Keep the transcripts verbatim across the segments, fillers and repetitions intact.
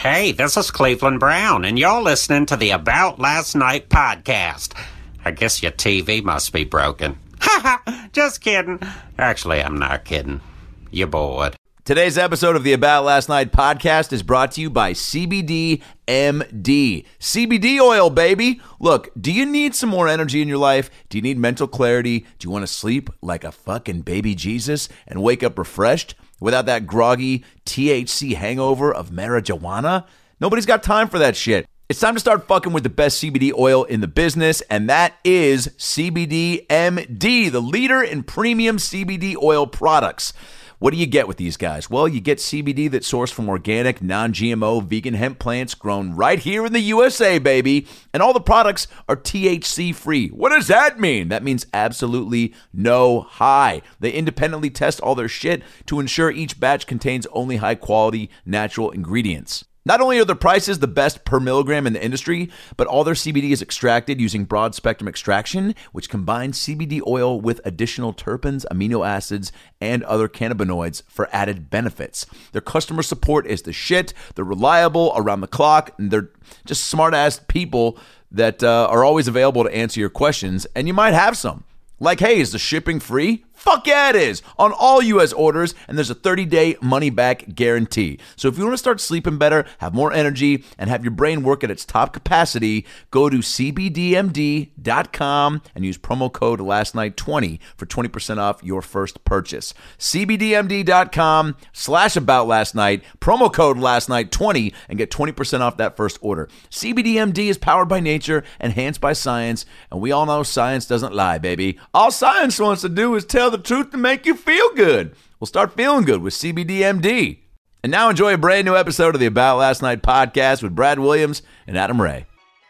Hey, this is Cleveland Brown, and you're listening to the About Last Night podcast. I guess your T V must be broken. Ha ha! Just kidding. Actually, I'm not kidding. You're bored. Today's episode of the About Last Night podcast is brought to you by C B D M D. C B D oil, baby. Look, do you need some more energy in your life? Do you need mental clarity? Do you want to sleep like a fucking baby Jesus and wake up refreshed without that groggy T H C hangover of marijuana? Nobody's got time for that shit. It's time to start fucking with the best C B D oil in the business, and that is C B D M D, the leader in premium C B D oil products. What do you get with these guys? Well, you get C B D that's sourced from organic, non-G M O, vegan hemp plants grown right here in the U S A, baby. And all the products are T H C-free. What does that mean? That means absolutely no high. They independently test all their shit to ensure each batch contains only high-quality, natural ingredients. Not only are their prices the best per milligram in the industry, but all their C B D is extracted using broad-spectrum extraction, which combines C B D oil with additional terpenes, amino acids, and other cannabinoids for added benefits. Their customer support is the shit. They're reliable around the clock, and they're just smart-ass people that uh, are always available to answer your questions, and you might have some. Like, hey, is the shipping free? Fuck yeah, it is, on all U S orders, and there's a thirty-day money-back guarantee. So if you want to start sleeping better, have more energy, and have your brain work at its top capacity, go to C B D M D dot com and use promo code last night twenty for twenty percent off your first purchase. C B D M D dot com slash about last night, promo code last night twenty, and get twenty percent off that first order. C B D M D is powered by nature, enhanced by science, and we all know science doesn't lie, baby. All science wants to do is tell the truth to make you feel good. We'll start feeling good with C B D M D. And now enjoy a brand new episode of the About Last Night podcast with Brad Williams and Adam Ray.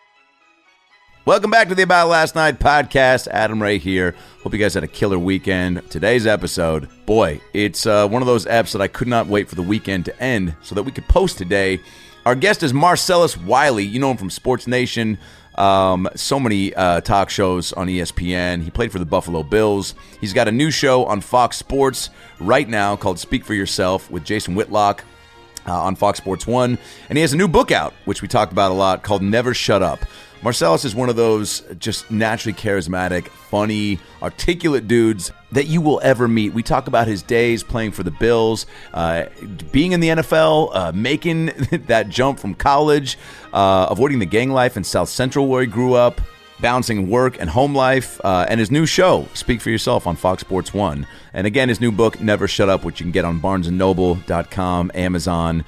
Welcome back to the About Last Night podcast. Adam Ray here. Hope you guys had a killer weekend. Today's episode, boy, it's uh, one of those eps that I could not wait for the weekend to end so that we could post today. Our guest is Marcellus Wiley. You know him from Sports Nation. Um, so many uh, talk shows on E S P N. He played for the Buffalo Bills. He's got a new show on Fox Sports right now called Speak for Yourself with Jason Whitlock uh, on Fox Sports one. And he has a new book out, which we talked about a lot, called Never Shut Up. Marcellus is one of those just naturally charismatic, funny, articulate dudes that you will ever meet. We talk about his days playing for the Bills, uh, being in the N F L, uh, making that jump from college, uh, avoiding the gang life in South Central where he grew up, balancing work and home life, uh, and his new show, Speak for Yourself, on Fox Sports one. And again, his new book, Never Shut Up, which you can get on barnes and noble dot com, Amazon.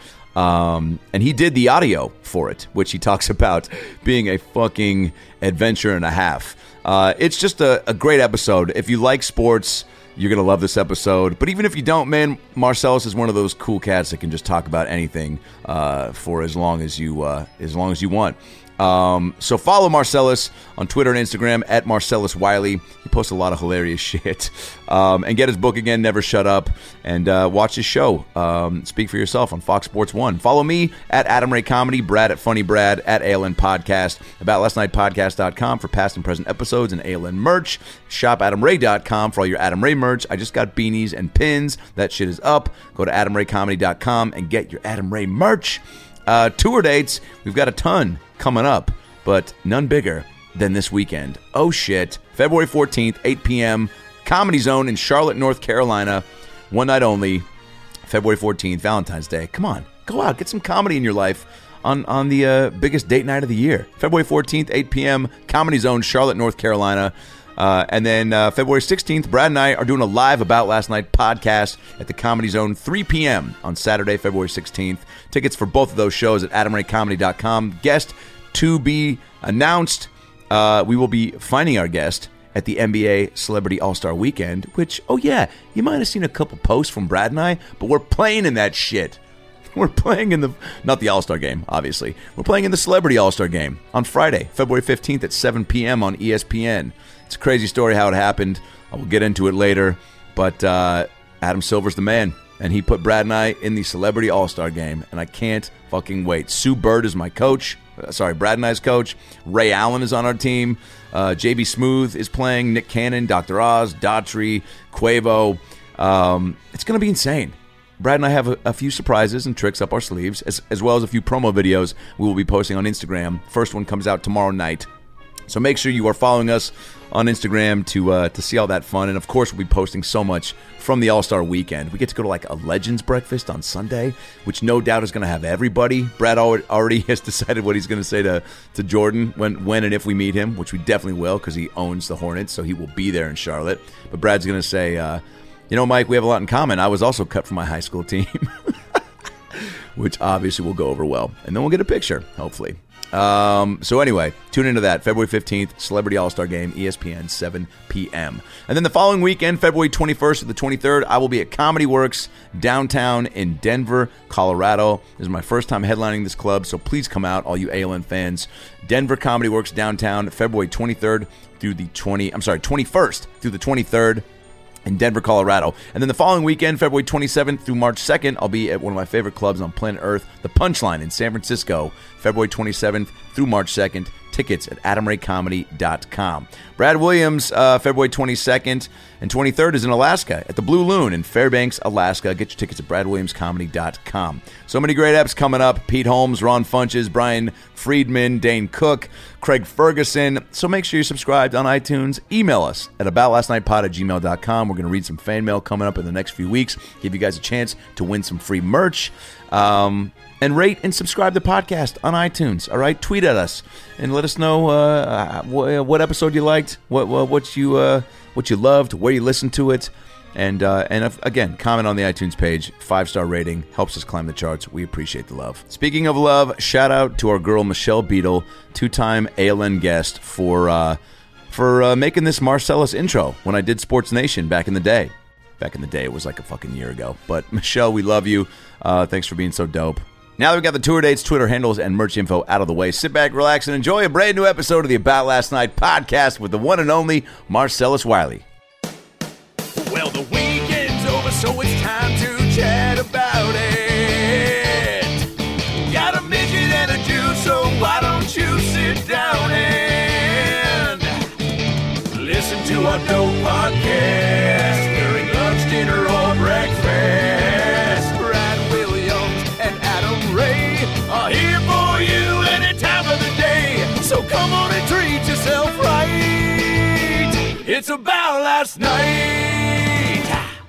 Um, and he did the audio for it, which he talks about being a fucking adventure and a half. Uh, it's just a, a great episode. If you like sports, you're going to love this episode. But even if you don't, man, Marcellus is one of those cool cats that can just talk about anything uh, for as long as you uh, as long as you want. Um, so follow Marcellus on Twitter and Instagram at Marcellus Wiley. He posts a lot of hilarious shit. Um, and get his book again, Never Shut Up, and uh, watch his show, um, Speak for Yourself, on Fox Sports one. Follow me at Adam Ray Comedy, Brad at Funny Brad, at A L N Podcast, about last night podcast dot com for past and present episodes and A L N merch. shop adam ray dot com for all your Adam Ray merch. I just got beanies and pins. That shit is up. Go to adam ray comedy dot com and get your Adam Ray merch. Uh, tour dates, we've got a ton coming up, but none bigger than this weekend. Oh shit. February fourteenth, eight p.m., Comedy Zone in Charlotte, North Carolina. One night only. February fourteenth, Valentine's Day. Come on, go out, get some comedy in your life on, on the uh, biggest date night of the year. February fourteenth, eight p.m., Comedy Zone, Charlotte, North Carolina. Uh, and then uh, February sixteenth, Brad and I are doing a live About Last Night podcast at the Comedy Zone, three p.m. on Saturday, February sixteenth. Tickets for both of those shows at adam ray comedy dot com. Guest to be announced. Uh, we will be finding our guest at the N B A Celebrity All-Star Weekend, which, oh yeah, you might have seen a couple posts from Brad and I, but we're playing in that shit. We're playing in the, not the All-Star game, obviously. We're playing in the Celebrity All-Star game on Friday, February fifteenth at seven p.m. on E S P N. It's a crazy story how it happened. I will get into it later. But uh, Adam Silver's the man. And he put Brad and I in the Celebrity All-Star game. And I can't fucking wait. Sue Bird is my coach. Uh, sorry, Brad and I's coach. Ray Allen is on our team. Uh, J B Smooth is playing. Nick Cannon, Doctor Oz, Daughtry, Quavo. Um, it's going to be insane. Brad and I have a, a few surprises and tricks up our sleeves, as, as well as a few promo videos we will be posting on Instagram. First one comes out tomorrow night. So make sure you are following us on Instagram to uh, to see all that fun. And, of course, we'll be posting so much from the All-Star Weekend. We get to go to, like, a Legends breakfast on Sunday, which no doubt is going to have everybody. Brad already has decided what he's going to say to, to Jordan when, when and if we meet him, which we definitely will because he owns the Hornets, so he will be there in Charlotte. But Brad's going to say, uh, you know, Mike, we have a lot in common. I was also cut from my high school team, which obviously will go over well. And then we'll get a picture, hopefully. Um, so anyway, tune into that. February fifteenth, Celebrity All-Star Game, E S P N, seven p.m. And then the following weekend, February twenty-first to the twenty-third, I will be at Comedy Works downtown in Denver, Colorado. This is my first time headlining this club, so please come out, all you A L N fans. Denver Comedy Works downtown, February twenty-third through the twenty. I'm sorry, twenty-first through the twenty-third. In Denver, Colorado. And then the following weekend, February twenty-seventh through March second, I'll be at one of my favorite clubs on planet Earth, The Punchline in San Francisco, February twenty-seventh through March second. Tickets at adam ray comedy dot com. Brad Williams, uh, February twenty-second and twenty-third is in Alaska at the Blue Loon in Fairbanks, Alaska. Get your tickets at brad williams comedy dot com. So many great eps coming up. Pete Holmes, Ron Funches, Brian Friedman, Dane Cook, Craig Ferguson. So make sure you're subscribed on iTunes. Email us at about last night pod at gmail dot com. We're going to read some fan mail coming up in the next few weeks. Give you guys a chance to win some free merch. Um... And rate and subscribe to the podcast on iTunes. All right, tweet at us and let us know uh, what, what episode you liked, what what, what you uh, what you loved, where you listened to it, and uh, and if, again, comment on the iTunes page. Five star rating helps us climb the charts. We appreciate the love. Speaking of love, shout out to our girl Michelle Beadle, two time A L N guest, for uh, for uh, making this Marcellus intro when I did Sports Nation back in the day. Back in the day, it was like a fucking year ago. But Michelle, we love you. Uh, thanks for being so dope. Now that we've got the tour dates, Twitter handles, and merch info out of the way, sit back, relax, and enjoy a brand new episode of the About Last Night podcast with the one and only Marcellus Wiley. Well, the weekend's over, so it's time to chat about it. Got a midget and a Jew, so why don't you sit down and listen to our dope podcast during lunch, dinner, or breakfast. Are here for you any time of the day. So come on and treat yourself right. It's About Last Night.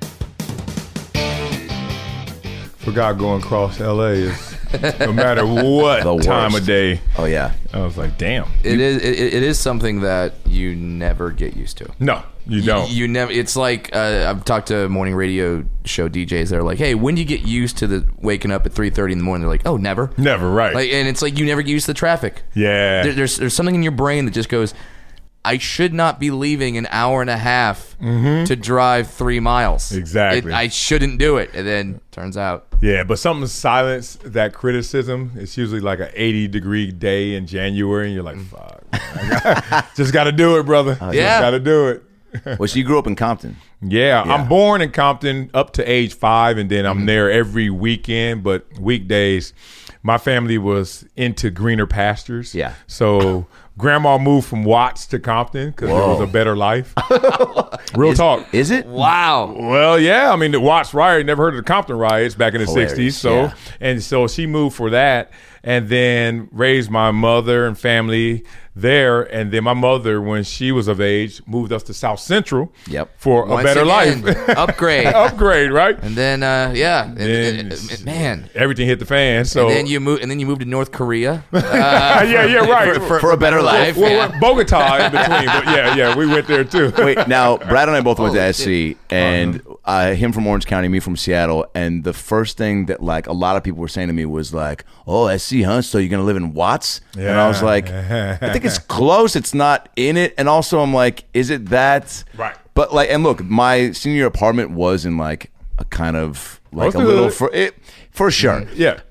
Forgot going across L A is no matter what time of day. Oh yeah. I was like, damn. It is. It, it is something that you never get used to. No, you don't. You, you never. It's like uh, I've talked to morning radio show D Js. They're like, "Hey, when do you get used to the waking up at three thirty in the morning?" They're like, "Oh, never, never." Right. Like, and it's like you never get used to the traffic. Yeah. There, there's there's something in your brain that just goes, I should not be leaving an hour and a half mm-hmm. to drive three miles. Exactly. It, I shouldn't do it. And then turns out. Yeah, but something silence that criticism. It's usually like an eighty degree day in January, and you're like, fuck. got, just got to do it, brother. Oh, yeah. Just got to do it. Well, so you grew up in Compton. Yeah, yeah, I'm born in Compton up to age five, and then I'm mm-hmm. there every weekend, but weekdays, my family was into greener pastures. Yeah. So grandma moved from Watts to Compton because there was a better life. Real is, talk. Is it? Wow. Well, yeah. I mean, the Watts riot, never heard of the Compton riots back in the Hilarious, sixties. So, yeah. and so she moved for that, and then raised my mother and family there. And then my mother, when she was of age, moved us to South Central yep. for Once a better again, life. Upgrade. Upgrade, right? And then, uh, yeah, and, Then, and, and, man, everything hit the fan. So and then you move, and then you moved to North Korea. Uh, yeah, yeah, right. For, for, For a better life. Well, yeah. Bogota in between, but yeah, yeah, we went there too. Wait, now Brad and I both went to Holy S C, and uh, him from Orange County, me from Seattle, and the first thing that like a lot of people were saying to me was like, "Oh, S C, huh? So you're gonna live in Watts?" Yeah. And I was like, "I think it's close. It's not in it." And also, I'm like, "Is it that?" Right. But like, and look, my senior apartment was in like a kind of like Most a of little the- for it for sure. Yeah.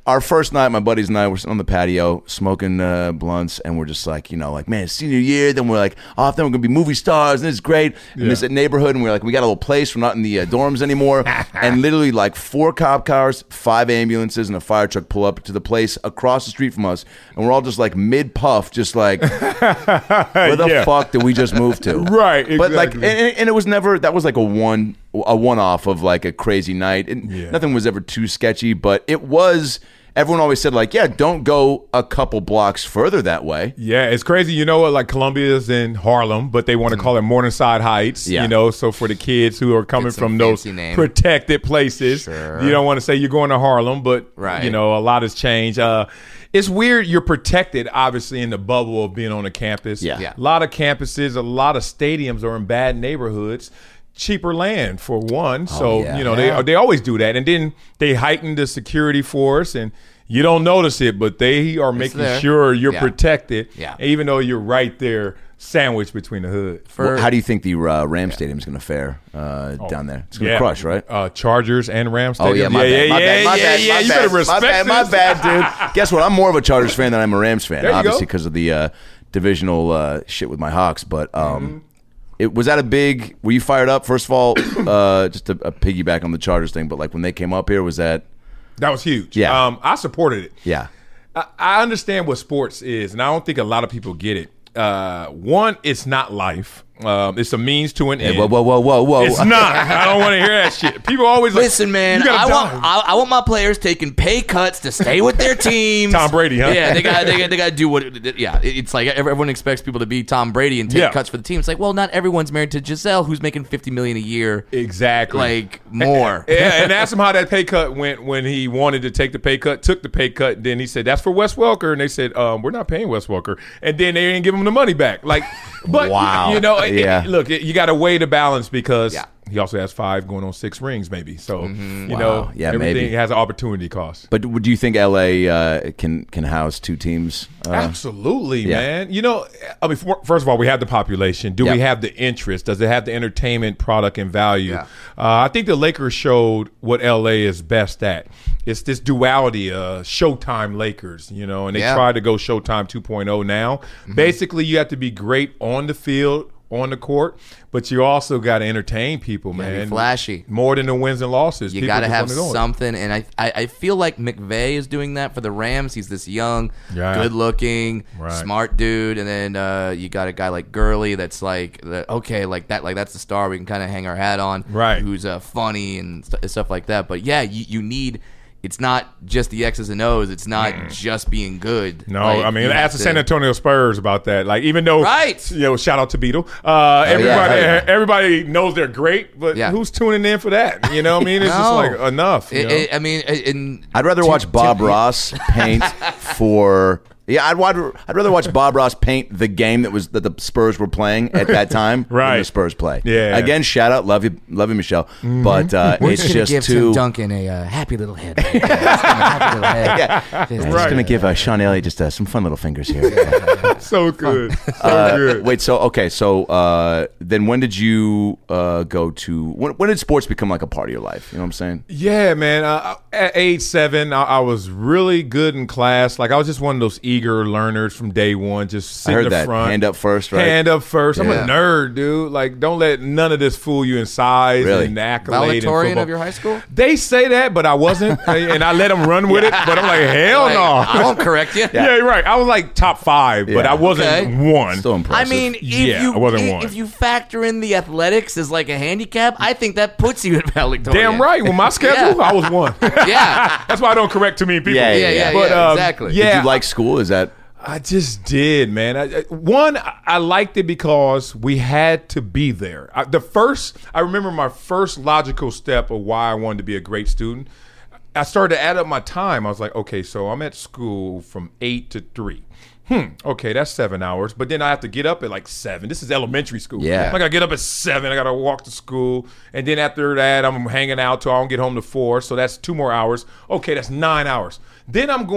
our first night, my buddies and I were sitting on the patio smoking uh, blunts, and we're just like, you know, like, man, it's senior year. Then we're like, oh, then we're gonna be movie stars, and it's great. In Yeah. this neighborhood, and we're like, we got a little place. We're not in the uh, dorms anymore. And literally, like four cop cars, five ambulances, and a fire truck pull up to the place across the street from us, and we're all just like mid puff, just like, where the Yeah. fuck did we just move to? Right, But like, exactly. and, and it was never. That was like a one, a one off of like a crazy night. And Yeah. nothing was ever too sketchy, but it was. Everyone always said like, yeah, don't go a couple blocks further that way. Yeah, it's crazy. You know what? Like Columbia's in Harlem, but they want to call it Morningside Heights. Yeah. You know, so for the kids who are coming Get some from those fancy name. protected places, Sure. you don't want to say you're going to Harlem, but Right. you know, a lot has changed. Uh, it's weird. You're protected, obviously, in the bubble of being on a campus. Yeah. Yeah. A lot of campuses, a lot of stadiums are in bad neighborhoods. Cheaper land for one, so yeah. you know Yeah. they they always do that, and then they heighten the security force, and you don't notice it, but they are making there. sure you're Yeah. protected, Yeah. even though you're right there, sandwiched between the hood. For- Well, how do you think the uh, Ram Stadium is going to fare uh, down there? It's going to crush, right? Uh, Chargers and Rams. Oh yeah, Stadium. my yeah, bad, my yeah, bad, my yeah, bad, yeah, my You bad, better respect my bad, my this. bad, dude. Guess what? I'm more of a Chargers fan than I'm a Rams fan, There you obviously go. because of the uh, divisional uh, shit with my Hawks. But um, Mm-hmm. it was that a big? Were you fired up? First of all, uh, just a, a piggyback on the Chargers thing, but like when they came up here, was that? That was huge. Yeah. um, I supported it. Yeah, I, I understand what sports is, and I don't think a lot of people get it. Uh, one, it's not life. Um, it's a means to an Hey, end. whoa, whoa, whoa, whoa, whoa! It's not. I don't want to hear that shit. People always like, Listen, man, you gotta I die. want I, I want my players taking pay cuts to stay with their teams. Tom Brady, huh? Yeah, they got they got they got to do what. Yeah, it- it's like everyone expects people to be Tom Brady and take Yeah. cuts for the team. It's like, well, not everyone's married to Giselle, who's making fifty million a year. Exactly. Like more. Yeah, and asked him how that pay cut went when he wanted to take the pay cut, took the pay cut, then he said, that's for Wes Welker. And they said, um, we're not paying Wes Welker. And then they didn't give him the money back. Like, but, Wow. you know, it- Yeah. it- look, it, you got to weigh the balance because Yeah. he also has five going on six rings, maybe. So, you Wow. know, Yeah, everything maybe. has an opportunity cost. But do you think L A uh, can can house two teams? Uh, Absolutely, yeah. man. You know, I mean, for- first of all, we have the population. Do we Yep. have the interest? Does it have the entertainment product and value? Yeah. Uh, I think the Lakers showed what L A is best at. It's this duality, uh, Showtime Lakers, you know, and they Yeah. try to go Showtime two point oh now. Basically, you have to be great on the field, on the court, but you also got to entertain people, gotta be man. flashy. More than the wins and losses. You People got to just have wanna go. something, and I, I I feel like McVay is doing that for the Rams. He's this young, Yeah. good-looking, Right. smart dude, and then uh, you got a guy like Gurley that's like, that- okay, like that, like that's the star we can kind of hang our hat on, Right. Who's uh, funny and st- stuff like that. But yeah, you, you need. It's not just the X's and O's. It's not just being good. No, Like, I mean, you have ask the to- San Antonio Spurs about that. Like, even though, Right. you know, shout out to Beetle. Uh, everybody, yeah. everybody knows they're great, but Yeah. who's tuning in for that? You know what I mean? It's just No. like enough. You It- know? it- I mean, in I'd rather watch Bob Ross paint for. Yeah, I'd, rather- I'd rather watch Bob Ross paint the game that was that the Spurs were playing at that time than Right. the Spurs play. Yeah. Again, shout out, love you, love you, Michelle. But uh, We're it's just gonna just give too. Tim Duncan a uh, happy little head. Right there. Just give him a happy little head. Yeah, Just- I'm just gonna give uh, Sean Elliott just uh, some fun little fingers here. so good. So Uh, good. wait, so okay, so uh, then when did you uh, go to? When, when did sports become like a part of your life? You know what I'm saying? Yeah, man. Uh, at age seven, I, I was really good in class. Like, I was just one of those eager learners from day one, just I sit heard in the that. front. Hand up first, right? Hand up first. I'm Yeah. a nerd, dude. Like, don't let none of this fool you in size Really? and accolade. and Valedictorian football. of your high school? They say that, but I wasn't, and I let them run with it. But I'm like, hell Like, no. I won't correct you. Yeah, you're right. I was like top five, but Yeah. I wasn't Okay. one. Still I impressive. mean, if Yeah, you I wasn't if, one. if you factor in the athletics as like a handicap, I think that puts you at valedictorian. Damn right. With my schedule, Yeah. I was one. Yeah. That's why I don't correct too many people. Yeah, Yeah, yeah, But, yeah, um, exactly. Yeah, did you like school? Is that I just did, man. I, I- one, I, I liked it because we had to be there. I, the first, I remember my first logical step of why I wanted to be a great student. I started to add up my time. I was like, okay, so I'm at school from eight to three. Hmm. Okay, that's seven hours. But then I have to get up at like seven. This is elementary school. Yeah. I gotta get up at seven. I gotta walk to school, and then after that, I'm hanging out till I don't get home to four. So that's two more hours. Okay, that's nine hours. Then I'm going.